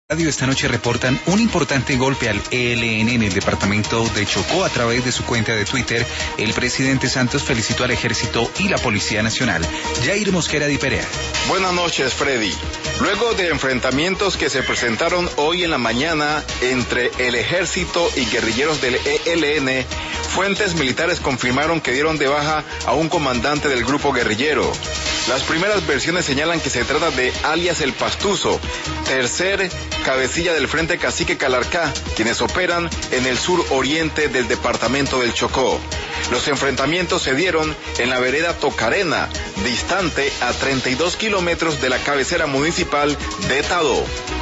Radio esta noche reportan un importante golpe al ELN en el departamento de Chocó. A través de su cuenta de Twitter, el presidente Santos felicitó al Ejército y la Policía Nacional. Jair Mosquera Di Perea. Buenas noches, Freddy. Luego de enfrentamientos que se presentaron hoy en la mañana entre el Ejército y guerrilleros del ELN, fuentes militares confirmaron que dieron de baja a un comandante del grupo guerrillero. Las primeras versiones señalan que se trata de alias El Pastuso, tercer cabecilla del Frente Cacique Calarcá, quienes operan en el sur oriente del departamento del Chocó. Los enfrentamientos se dieron en la vereda Tocarena, distante a 32 kilómetros de la cabecera municipal de Tadó.